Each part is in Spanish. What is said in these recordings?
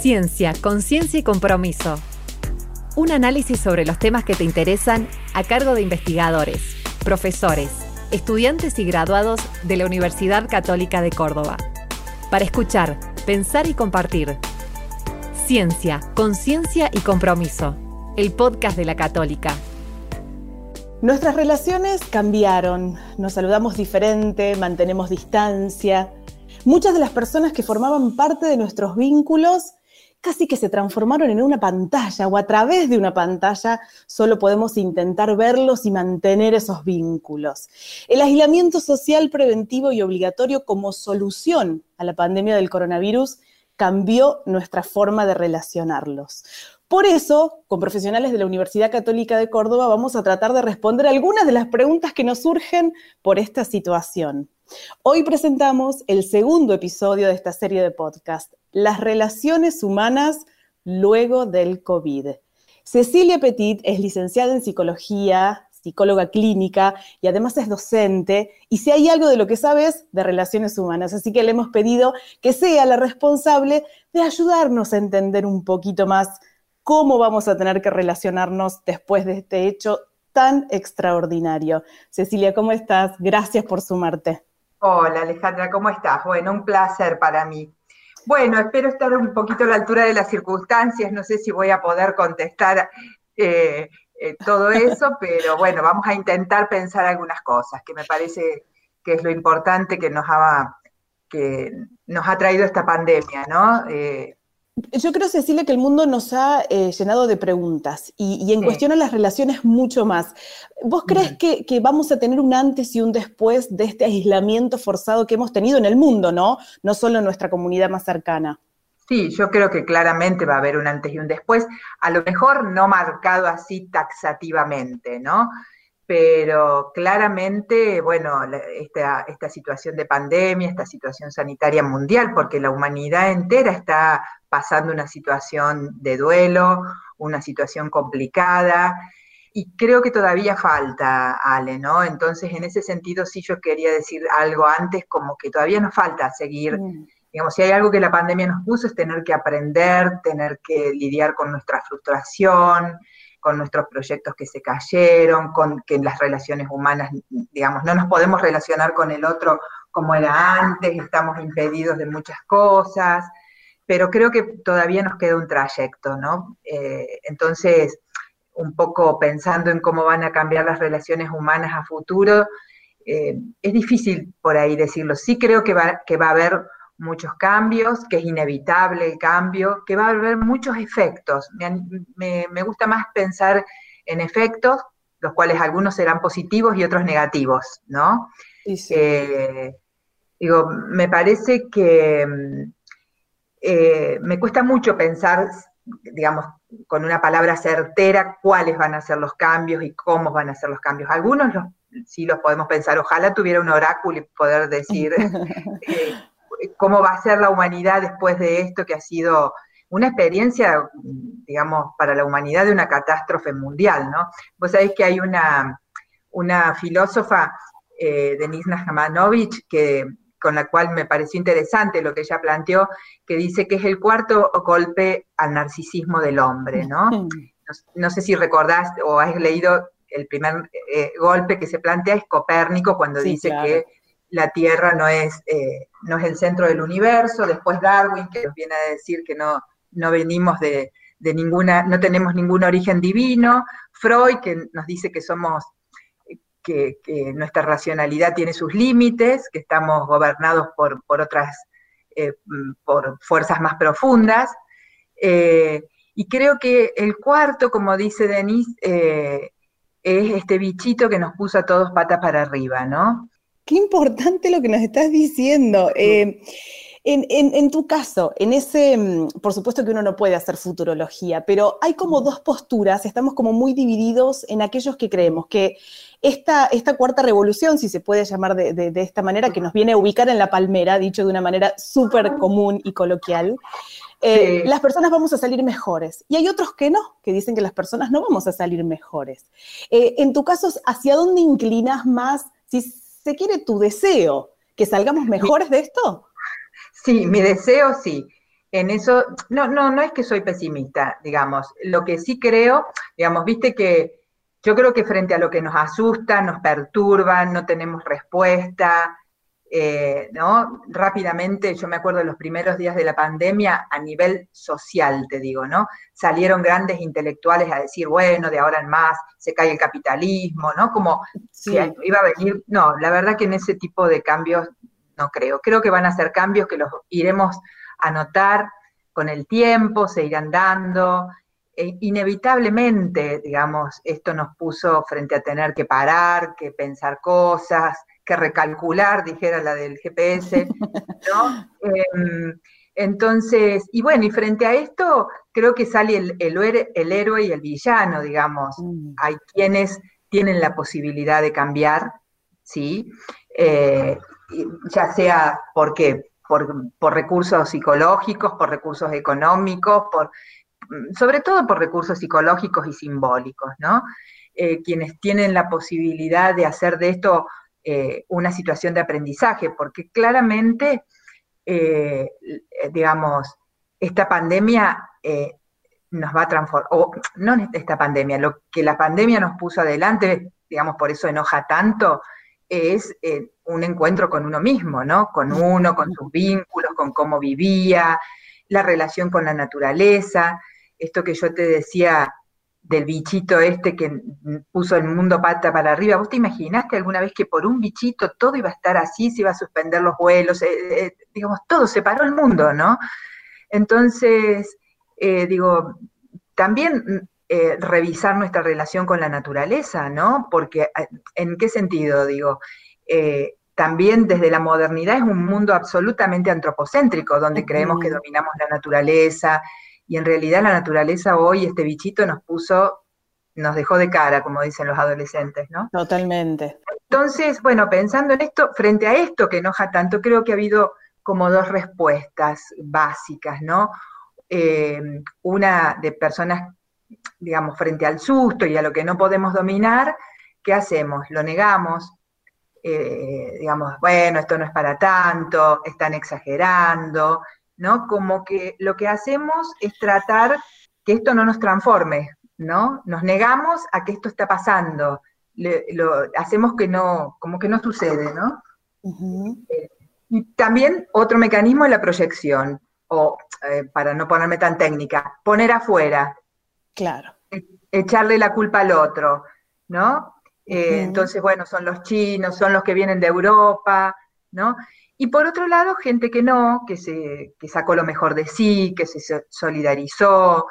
Ciencia, conciencia y compromiso. Un análisis sobre los temas que te interesan a cargo de investigadores, profesores, estudiantes y graduados de la Universidad Católica de Córdoba. Para escuchar, pensar y compartir. Ciencia, conciencia y compromiso. El podcast de la Católica. Nuestras relaciones cambiaron, nos saludamos diferente, mantenemos distancia. Muchas de las personas que formaban parte de nuestros vínculos casi que se transformaron en una pantalla, o a través de una pantalla solo podemos intentar verlos y mantener esos vínculos. El aislamiento social preventivo y obligatorio como solución a la pandemia del coronavirus cambió nuestra forma de relacionarlos. Por eso, con profesionales de la Universidad Católica de Córdoba, vamos a tratar de responder algunas de las preguntas que nos surgen por esta situación. Hoy presentamos el segundo episodio de esta serie de podcast, Las relaciones humanas luego del COVID. Cecilia Petit es licenciada en psicología, psicóloga clínica y además es docente, y si hay algo de lo que sabe es de relaciones humanas, así que le hemos pedido que sea la responsable de ayudarnos a entender un poquito más cómo vamos a tener que relacionarnos después de este hecho tan extraordinario. Cecilia, ¿cómo estás? Gracias por sumarte. Hola Alejandra, ¿cómo estás? Bueno, un placer para mí. Bueno, espero estar un poquito a la altura de las circunstancias, no sé si voy a poder contestar todo eso, pero bueno, vamos a intentar pensar algunas cosas, que me parece que es lo importante que nos ha traído esta pandemia, ¿no? Yo creo, Cecilia, que el mundo nos ha llenado de preguntas y en cuestión a las relaciones mucho más. ¿Vos crees que vamos a tener un antes y un después de este aislamiento forzado que hemos tenido en el mundo, ¿no? No solo en nuestra comunidad más cercana. Sí, yo creo que claramente va a haber un antes y un después, a lo mejor no marcado así taxativamente, ¿no? Pero claramente, bueno, esta situación de pandemia, esta situación sanitaria mundial, porque la humanidad entera está pasando una situación de duelo, una situación complicada, y creo que todavía falta, Ale, ¿no? Entonces, en ese sentido, sí yo quería decir algo antes, como que todavía nos falta seguir, digamos, si hay algo que la pandemia nos puso es tener que aprender, tener que lidiar con nuestra frustración, con nuestros proyectos que se cayeron, con que las relaciones humanas, digamos, no nos podemos relacionar con el otro como era antes, estamos impedidos de muchas cosas, pero creo que todavía nos queda un trayecto, ¿no? Entonces, un poco pensando en cómo van a cambiar las relaciones humanas a futuro, es difícil por ahí decirlo. Sí creo que va a haber muchos cambios, que es inevitable el cambio, que va a haber muchos efectos. Me gusta más pensar en efectos, los cuales algunos serán positivos y otros negativos, ¿no? Sí. Digo, me parece que me cuesta mucho pensar, digamos, con una palabra certera, cuáles van a ser los cambios y cómo van a ser los cambios. Algunos sí los podemos pensar. Ojalá tuviera un oráculo y poder decir cómo va a ser la humanidad después de esto, que ha sido una experiencia, digamos, para la humanidad de una catástrofe mundial, ¿no? Vos sabés que hay una filósofa, Denise Najmanovich, con la cual me pareció interesante lo que ella planteó, que dice que es el cuarto golpe al narcisismo del hombre, ¿no? No sé si recordás o has leído el primer golpe que se plantea, es Copérnico, cuando dice claro, que la Tierra no es el centro del universo. Después Darwin, que nos viene a decir que no venimos de ninguna, no tenemos ningún origen divino. Freud, que nos dice que somos, que nuestra racionalidad tiene sus límites, que estamos gobernados por otras, por fuerzas más profundas. Y creo que el cuarto, como dice Denise, es este bichito que nos puso a todos patas para arriba, ¿no? Qué importante lo que nos estás diciendo. En tu caso, en ese, por supuesto que uno no puede hacer futurología, pero hay como dos posturas, estamos como muy divididos en aquellos que creemos que esta cuarta revolución, si se puede llamar de esta manera, que nos viene a ubicar en la palmera, dicho de una manera súper común y coloquial, las personas vamos a salir mejores. Y hay otros que no, que dicen que las personas no vamos a salir mejores. En tu caso, ¿hacia dónde inclinas más, si se quiere, tu deseo? ¿Que salgamos mejores de esto? Sí, mi deseo sí. en eso, no es que soy pesimista, digamos. Lo que sí creo, digamos, viste que yo creo que frente a lo que nos asusta, nos perturba, no tenemos respuesta, ¿no? Rápidamente, yo me acuerdo de los primeros días de la pandemia, a nivel social, te digo, ¿no? Salieron grandes intelectuales a decir, bueno, de ahora en más se cae el capitalismo, ¿no? Como que Sí. iba a venir, no, la verdad que en ese tipo de cambios no creo. Creo que van a ser cambios que los iremos a notar con el tiempo, se irán dando. Inevitablemente, digamos, esto nos puso frente a tener que parar, que pensar cosas, que recalcular, dijera la del GPS, ¿no? Entonces, y bueno, y frente a esto, creo que sale el héroe y el villano, digamos. Mm. Hay quienes tienen la posibilidad de cambiar, ¿sí? Eh, ya sea porque por recursos psicológicos, por recursos económicos, sobre todo por recursos psicológicos y simbólicos, ¿no? Quienes tienen la posibilidad de hacer de esto una situación de aprendizaje, porque claramente, digamos, esta pandemia nos va a transformar, o no esta pandemia, lo que la pandemia nos puso adelante, digamos, por eso enoja tanto, es un encuentro con uno mismo, ¿no? Con uno, con sus vínculos, con cómo vivía, la relación con la naturaleza, esto que yo te decía del bichito este que puso el mundo pata para arriba. ¿Vos te imaginaste alguna vez que por un bichito todo iba a estar así, se iba a suspender los vuelos, digamos, todo, se paró el mundo, ¿no? Entonces, digo, también revisar nuestra relación con la naturaleza, ¿no? Porque, ¿en qué sentido? Digo, también desde la modernidad es un mundo absolutamente antropocéntrico, donde creemos que dominamos la naturaleza, y en realidad la naturaleza hoy, este bichito nos dejó de cara, como dicen los adolescentes, ¿no? Totalmente. Entonces, bueno, pensando en esto, frente a esto que enoja tanto, creo que ha habido como dos respuestas básicas, ¿no? Una de personas, digamos, frente al susto y a lo que no podemos dominar, ¿qué hacemos? Lo negamos, digamos, bueno, esto no es para tanto, están exagerando, ¿no? Como que lo que hacemos es tratar que esto no nos transforme, ¿no? Nos negamos a que esto está pasando, lo hacemos que no, como que no sucede, ¿no? Ujú. Y también otro mecanismo es la proyección, o para no ponerme tan técnica, poner afuera, Claro. echarle la culpa al otro, ¿no? Ujú. Entonces, bueno, son los chinos, son los que vienen de Europa, ¿no? Y por otro lado, gente que no, que sacó lo mejor de sí, que se solidarizó,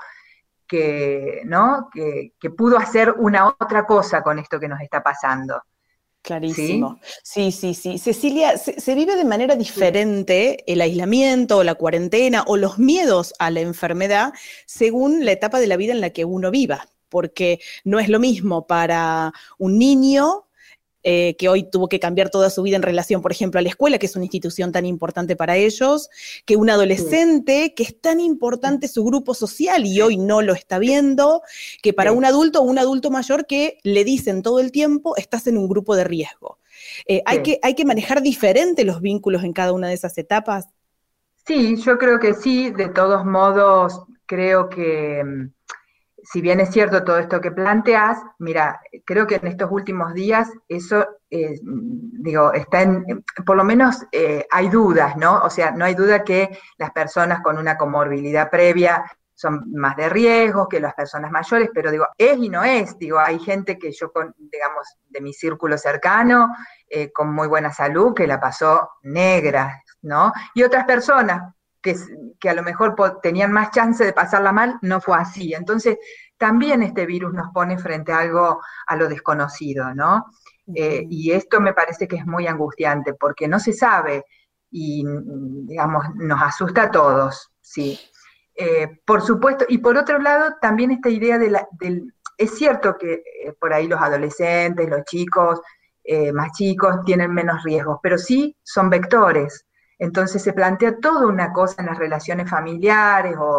¿no? Que pudo hacer una otra cosa con esto que nos está pasando, Clarísimo. ¿sí? Sí, sí, sí. Cecilia, se vive de manera Sí. diferente el aislamiento o la cuarentena o los miedos a la enfermedad según la etapa de la vida en la que uno viva, porque no es lo mismo para un niño que hoy tuvo que cambiar toda su vida en relación, por ejemplo, a la escuela, que es una institución tan importante para ellos, que un Sí, adolescente, que es tan importante su grupo social y hoy no lo está viendo, que para sí, un adulto o un adulto mayor que le dicen todo el tiempo, estás en un grupo de riesgo. sí. Hay que manejar diferente los vínculos en cada una de esas etapas. Sí, yo creo que sí, de todos modos, creo que si bien es cierto todo esto que planteas, mira, creo que en estos últimos días eso, digo, por lo menos hay dudas, ¿no? O sea, no hay duda que las personas con una comorbilidad previa son más de riesgo que las personas mayores, pero digo, es y no es, digo, hay gente que yo, digamos, de mi círculo cercano, con muy buena salud, que la pasó negra, ¿no? Y otras personas que, que a lo mejor tenían más chance de pasarla mal, no fue así. Entonces, también este virus nos pone frente a algo, a lo desconocido, ¿no? Y esto me parece que es muy angustiante porque no se sabe y, digamos, nos asusta a todos, sí. Por supuesto, y por otro lado, también esta idea es cierto que por ahí los adolescentes, los chicos más chicos tienen menos riesgos, pero sí son vectores. Entonces se plantea toda una cosa en las relaciones familiares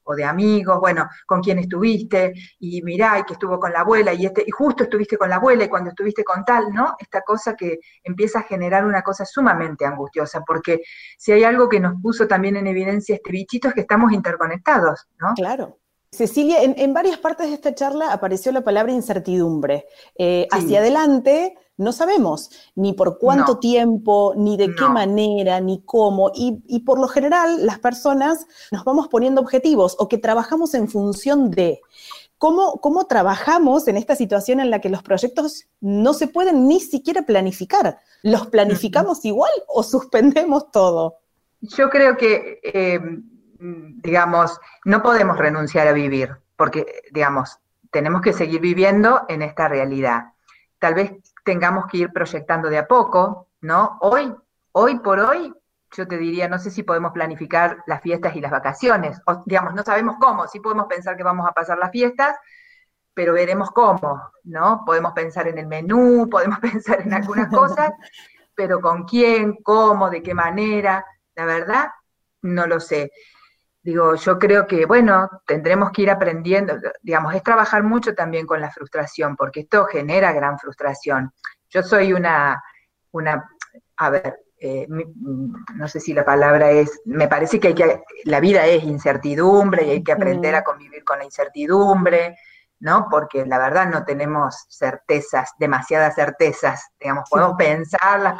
o de amigos, bueno, con quién estuviste, y mirá, y que estuvo con la abuela, y justo estuviste con la abuela, y cuando estuviste con tal, ¿no? Esta cosa que empieza a generar una cosa sumamente angustiosa, porque si hay algo que nos puso también en evidencia este bichito es que estamos interconectados, ¿no? Claro. Cecilia, en varias partes de esta charla apareció la palabra incertidumbre. Hacia Sí, adelante no sabemos ni por cuánto no, tiempo, ni de qué no. manera, ni cómo. Y por lo general las personas nos vamos poniendo objetivos o que trabajamos en función de cómo trabajamos en esta situación en la que los proyectos no se pueden ni siquiera planificar. ¿Los planificamos igual o suspendemos todo? Yo creo que, digamos, no podemos renunciar a vivir, porque, digamos, tenemos que seguir viviendo en esta realidad. Tal vez tengamos que ir proyectando de a poco, ¿no? Hoy por hoy, yo te diría, no sé si podemos planificar las fiestas y las vacaciones, o, digamos, no sabemos cómo, sí podemos pensar que vamos a pasar las fiestas, pero veremos cómo, ¿no? Podemos pensar en el menú, podemos pensar en algunas cosas, pero con quién, cómo, de qué manera, la verdad, no lo sé. Digo, yo creo que, bueno, tendremos que ir aprendiendo, digamos, es trabajar mucho también con la frustración, porque esto genera gran frustración. Yo soy una a ver, no sé si la palabra es, me parece que la vida es incertidumbre y hay que aprender a convivir con la incertidumbre, ¿no? Porque la verdad no tenemos certezas, demasiadas certezas, digamos, podemos Sí. pensarlas,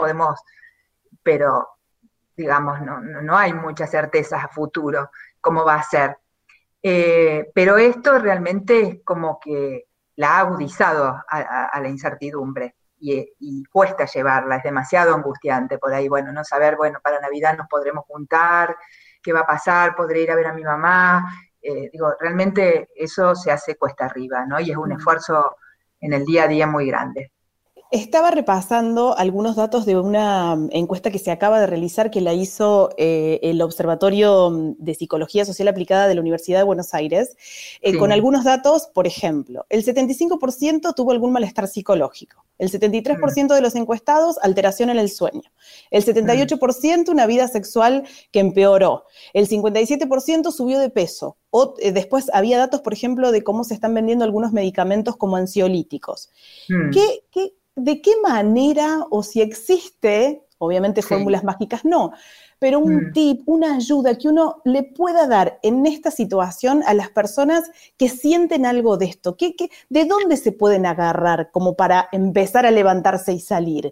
pero digamos, no hay muchas certezas a futuro cómo va a ser. Pero esto realmente es como que la ha agudizado a la incertidumbre y cuesta llevarla, es demasiado angustiante por ahí, bueno, no saber, bueno, para Navidad nos podremos juntar, qué va a pasar, podré ir a ver a mi mamá, digo, realmente eso se hace cuesta arriba, ¿no? Y es un esfuerzo en el día a día muy grande. Estaba repasando algunos datos de una encuesta que se acaba de realizar, que la hizo el Observatorio de Psicología Social Aplicada de la Universidad de Buenos Aires, con Sí. algunos datos. Por ejemplo, el 75% tuvo algún malestar psicológico, el Mm, 73% de los encuestados alteración en el sueño, el mm, 78% una vida sexual que empeoró, el 57% subió de peso. Después había datos, por ejemplo, de cómo se están vendiendo algunos medicamentos como ansiolíticos. mm, ¿De qué manera, o si existe, obviamente sí. fórmulas mágicas no, pero un Mm. tip, una ayuda que uno le pueda dar en esta situación a las personas que sienten algo de esto? ¿De dónde se pueden agarrar como para empezar a levantarse y salir?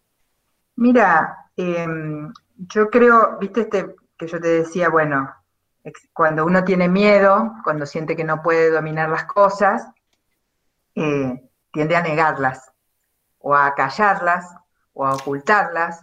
Mira, yo creo, viste que yo te decía, bueno, cuando uno tiene miedo, cuando siente que no puede dominar las cosas, tiende a negarlas, o a callarlas, o a ocultarlas.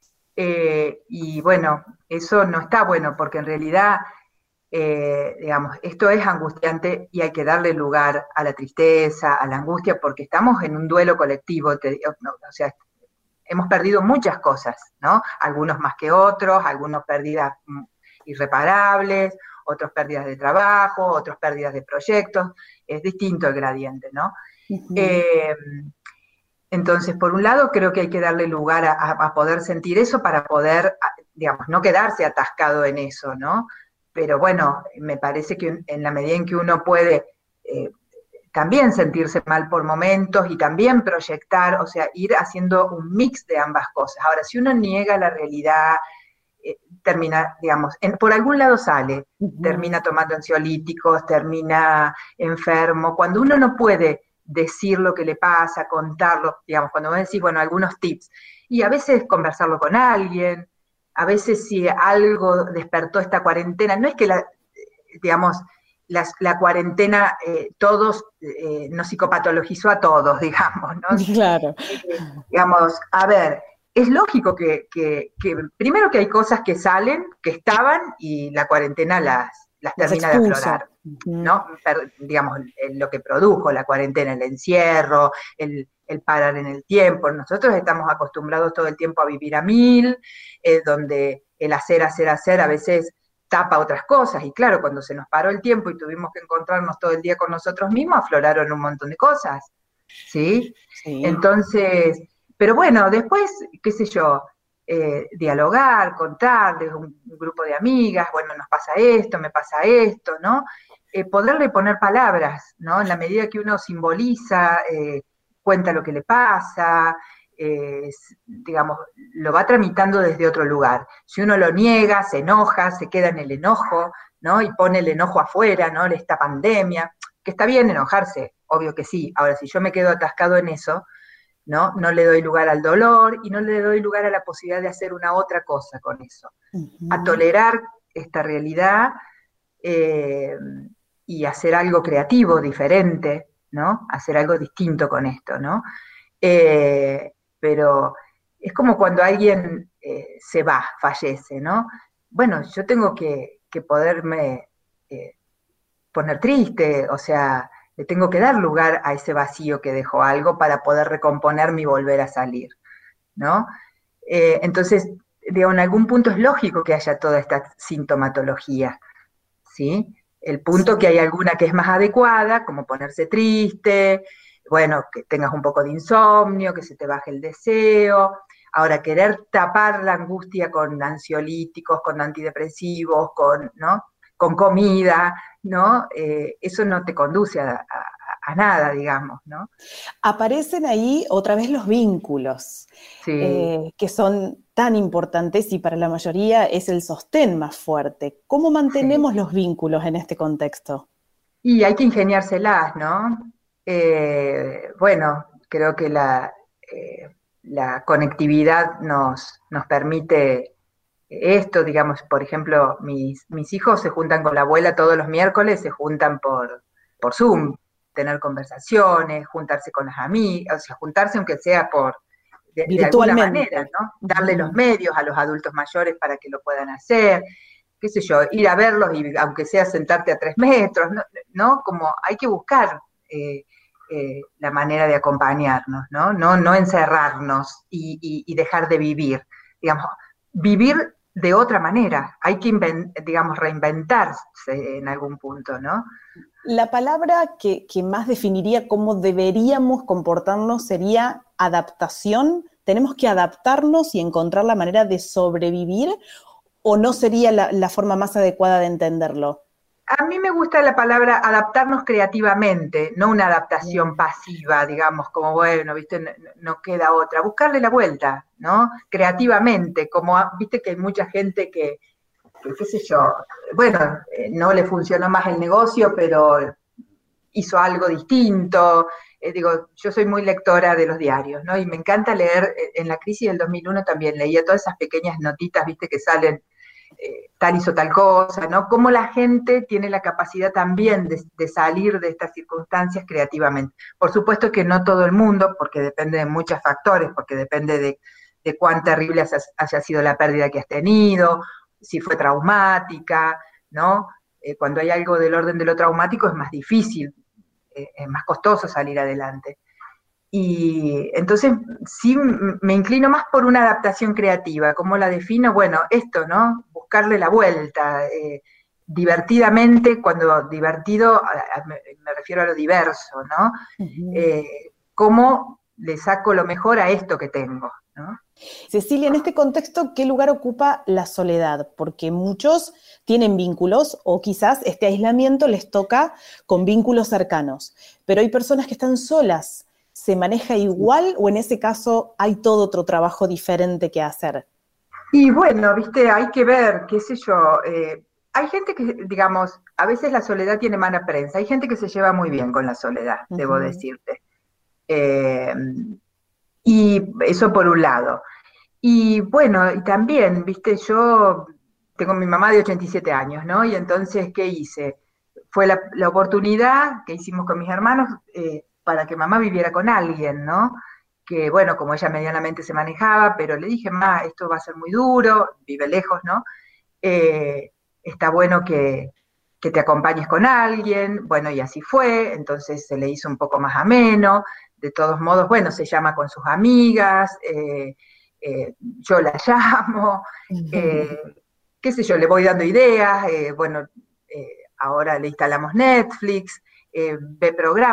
Y bueno, eso no está bueno, porque en realidad, digamos, esto es angustiante y hay que darle lugar a la tristeza, a la angustia, porque estamos en un duelo colectivo, o sea, hemos perdido muchas cosas, ¿no? Algunos más que otros, algunos pérdidas irreparables, otros pérdidas de trabajo, otros pérdidas de proyectos, es distinto el gradiente, ¿no? Ujú. Eh, entonces, por un lado, creo que hay que darle lugar a poder sentir eso para poder, digamos, no quedarse atascado en eso, ¿no? Pero bueno, me parece que en la medida en que uno puede eh, también sentirse mal por momentos y también proyectar, o sea, ir haciendo un mix de ambas cosas. Ahora, si uno niega la realidad, termina, digamos, por algún lado sale, Ujú. termina tomando ansiolíticos, termina enfermo. Cuando uno no puede decir lo que le pasa, contarlo, digamos, cuando vos decís, bueno, algunos tips, y a veces conversarlo con alguien, a veces si algo despertó esta cuarentena, no es que digamos, la cuarentena todos nos psicopatologizó a todos, digamos, ¿no? Claro. Digamos, a ver, es lógico primero que hay cosas que salen, que estaban y la cuarentena las Las termina de expuso. aflorar, Ujú. ¿no? Digamos, lo que produjo la cuarentena, el encierro, el parar en el tiempo. Nosotros estamos acostumbrados todo el tiempo a vivir a mil, donde el hacer a veces tapa otras cosas. Y claro, cuando se nos paró el tiempo y tuvimos que encontrarnos todo el día con nosotros mismos, afloraron un montón de cosas, ¿sí? Sí. Entonces, pero bueno, después, qué sé yo, dialogar, contarles un grupo de amigas, bueno, nos pasa esto, me pasa esto, ¿no? Poderle poner palabras, ¿no? En la medida que uno simboliza, cuenta lo que le pasa, digamos, lo va tramitando desde otro lugar. Si uno lo niega, se enoja, se queda en el enojo, ¿no? Y pone el enojo afuera, ¿no? Esta pandemia, que está bien enojarse, obvio que sí. Ahora, si yo me quedo atascado en eso, ¿no? No le doy lugar al dolor y no le doy lugar a la posibilidad de hacer una otra cosa con eso. A tolerar esta realidad y hacer algo creativo, diferente, ¿no? Hacer algo distinto con esto, ¿no? Pero es como cuando alguien se va, fallece, ¿no? Bueno, yo tengo que poderme poner triste, o sea, le tengo que dar lugar a ese vacío que dejó algo para poder recomponerme y volver a salir, ¿no? Entonces, digo, en algún punto es lógico que haya toda esta sintomatología, ¿sí? El punto que hay alguna que es más adecuada, como ponerse triste, bueno, que tengas un poco de insomnio, que se te baje el deseo. Ahora, querer tapar la angustia con ansiolíticos, con antidepresivos, ¿no? Con comida, ¿no? Eso no te conduce a nada, digamos, ¿no? Aparecen ahí otra vez los vínculos, Sí. que son tan importantes y para la mayoría es el sostén más fuerte. ¿Cómo mantenemos Sí. los vínculos en este contexto? Y hay que ingeniárselas, ¿no? Bueno, creo que la conectividad nos permite esto, digamos, por ejemplo, mis hijos se juntan con la abuela todos los miércoles, se juntan por Zoom, tener conversaciones, juntarse con las amigas, o sea, juntarse aunque sea de alguna manera, Virtualmente. ¿no? Darle los medios a los adultos mayores para que lo puedan hacer, qué sé yo, ir a verlos y aunque sea sentarte a 3 metros, ¿no? Como hay que buscar la manera de acompañarnos, ¿no? No encerrarnos y dejar de vivir, digamos, vivir de otra manera, hay que, digamos, reinventarse en algún punto, ¿no? La palabra que más definiría cómo deberíamos comportarnos sería adaptación. ¿Tenemos que adaptarnos y encontrar la manera de sobrevivir o no sería la forma más adecuada de entenderlo? A mí me gusta la palabra adaptarnos creativamente, no una adaptación pasiva, digamos, como bueno, viste, no queda otra. Buscarle la vuelta, ¿no? Creativamente, como viste que hay mucha gente que qué sé yo, bueno, no le funcionó más el negocio, pero hizo algo distinto. Digo, yo soy muy lectora de los diarios, ¿no? Y me encanta leer, en la crisis del 2001 también leía todas esas pequeñas notitas, viste, que salen, tal hizo tal cosa, ¿no? Cómo la gente tiene la capacidad también de salir de estas circunstancias creativamente. Por supuesto que no todo el mundo, porque depende de muchos factores, porque depende de cuán terrible haya sido la pérdida que has tenido, si fue traumática, ¿no? Cuando hay algo del orden de lo traumático es más difícil, es más costoso salir adelante. Y entonces sí me inclino más por una adaptación creativa. ¿Cómo la defino? Bueno, esto, ¿no? Buscarle la vuelta, divertidamente, cuando divertido me refiero a lo diverso, ¿no? ¿Cómo le saco lo mejor a esto que tengo, ¿no? Cecilia, en este contexto, ¿qué lugar ocupa la soledad? Porque muchos tienen vínculos o quizás este aislamiento les toca con vínculos cercanos, pero hay personas que están solas. ¿Se maneja igual o en ese caso hay todo otro trabajo diferente que hacer? Y bueno, viste, hay que ver, qué sé yo, hay gente que, digamos, a veces la soledad tiene mala prensa, hay gente que se lleva muy bien con la soledad, debo decirte. Eh, y eso por un lado. Y bueno, y también, viste, yo tengo mi mamá de 87 años, ¿no? Y entonces, ¿qué hice? Fue la oportunidad que hicimos con mis hermanos para que mamá viviera con alguien, ¿no? Que bueno, como ella medianamente se manejaba, pero le dije, ma, esto va a ser muy duro, vive lejos, ¿no? Está bueno que te acompañes con alguien, bueno, y así fue, entonces se le hizo un poco más ameno, de todos modos, bueno, se llama con sus amigas, yo la llamo, qué sé yo, le voy dando ideas, bueno, ahora le instalamos Netflix, ve programas,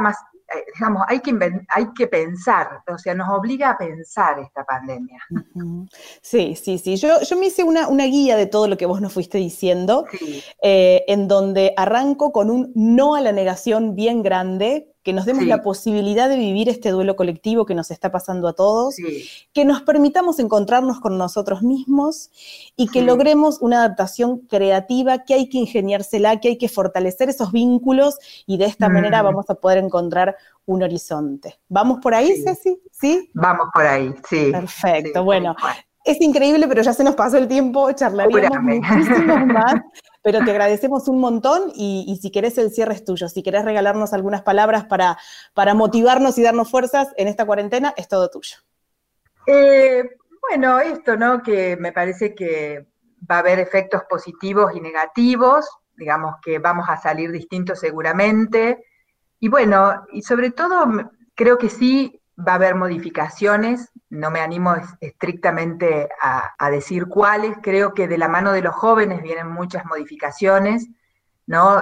digamos, hay que pensar, o sea, nos obliga a pensar esta pandemia. Sí. Yo me hice una guía de todo lo que vos nos fuiste diciendo, Sí. En donde arranco con un no a la negación bien grande, que nos demos la posibilidad de vivir este duelo colectivo que nos está pasando a todos, que nos permitamos encontrarnos con nosotros mismos y que logremos una adaptación creativa, que hay que ingeniársela, que hay que fortalecer esos vínculos y de esta manera vamos a poder encontrar un horizonte. ¿Vamos por ahí, Ceci? ¿Sí? Vamos por ahí, sí. Perfecto, bueno. Es increíble, pero ya se nos pasó el tiempo, charlaríamos muchísimo más, pero te agradecemos un montón y si querés el cierre es tuyo. Si querés regalarnos algunas palabras para motivarnos y darnos fuerzas en esta cuarentena, es todo tuyo. Bueno, esto, ¿no? Que me parece que va a haber efectos positivos y negativos, digamos que vamos a salir distintos seguramente, y bueno, y sobre todo creo que sí va a haber modificaciones, no me animo estrictamente a decir cuáles, creo que de la mano de los jóvenes vienen muchas modificaciones, ¿no?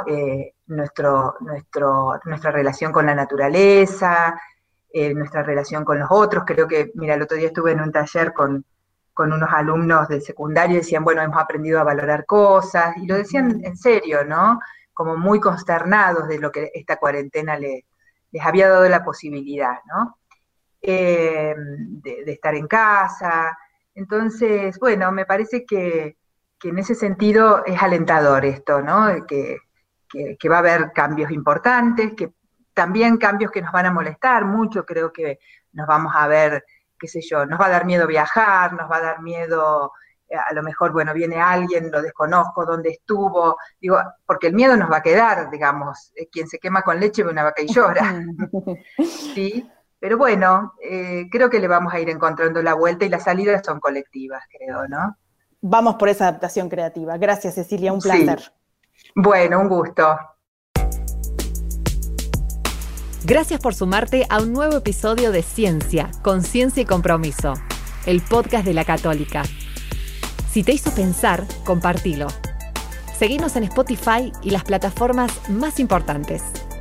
Nuestra relación con la naturaleza, nuestra relación con los otros, creo que, mira, el otro día estuve en un taller con unos alumnos del secundario y decían, bueno, hemos aprendido a valorar cosas, y lo decían en serio, ¿no? Como muy consternados de lo que esta cuarentena les había dado la posibilidad, ¿no? De estar en casa. Entonces, bueno, me parece que en ese sentido es alentador esto, ¿no? Que va a haber cambios importantes, que también cambios que nos van a molestar mucho, creo que nos vamos a ver, qué sé yo, nos va a dar miedo viajar, nos va a dar miedo, a lo mejor, bueno, viene alguien, lo desconozco, dónde estuvo, digo, porque el miedo nos va a quedar, digamos, quien se quema con leche ve una vaca y llora, ¿sí? Pero bueno, creo que le vamos a ir encontrando la vuelta y las salidas son colectivas, creo, ¿no? Vamos por esa adaptación creativa. Gracias, Cecilia, un placer. Sí. Bueno, un gusto. Gracias por sumarte a un nuevo episodio de Ciencia, Conciencia y Compromiso, el podcast de la Católica. Si te hizo pensar, compartilo. Seguinos en Spotify y las plataformas más importantes.